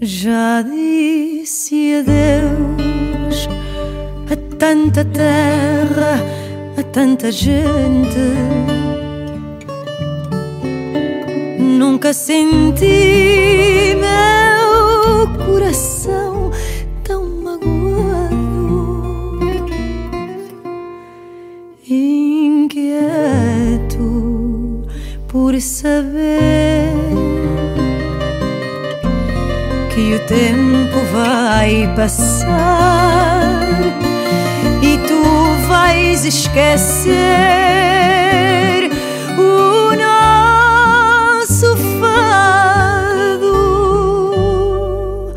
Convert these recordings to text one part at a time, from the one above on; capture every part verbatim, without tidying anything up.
Já disse adeus a tanta terra, a tanta gente. Nunca senti meu coração tão magoado, inquieto por saber que o tempo vai passar e tu vais esquecer o nosso fado.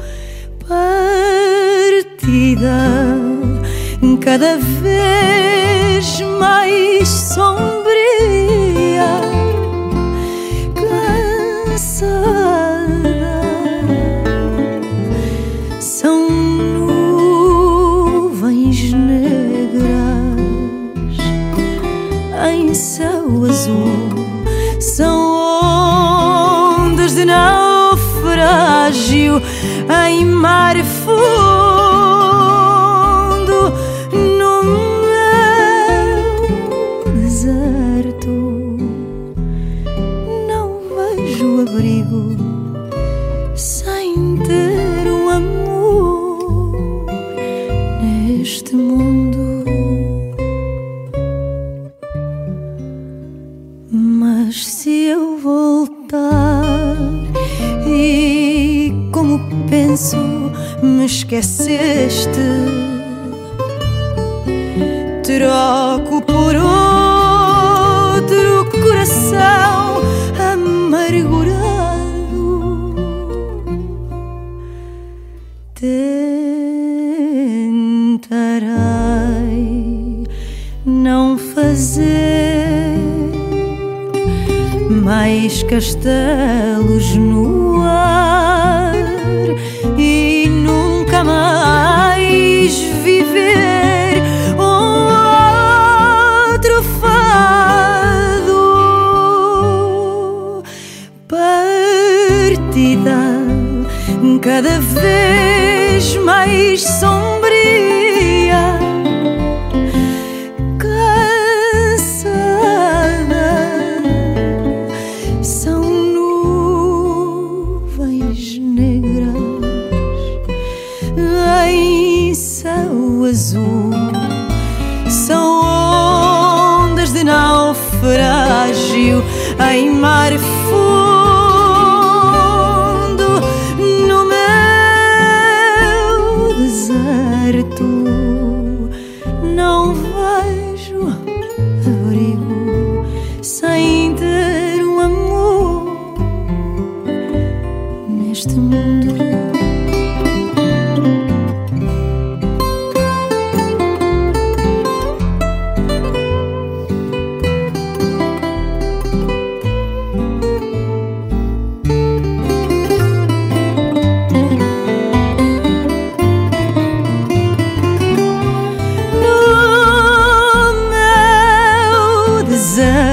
Partida cada vez mais sombria, cansada. São nuvens negras em céu azul, são ondas de naufrágio em mar fundo. No meu deserto não vejo abrigo sem ter um amor neste mundo. Mas se eu voltar e, como penso, me esqueceste, troco por outro coração amargurado. Tentarei não fazer mais castelos no ar e nunca mais viver um outro fado. Partida cada vez mais sombria, cansada. São nuvens negras em céu azul, são ondas de naufrágio em mar fundo. No meu deserto não vejo abrigo sem ter um amor neste mundo.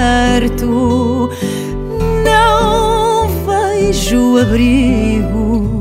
Deserto não vejo abrigo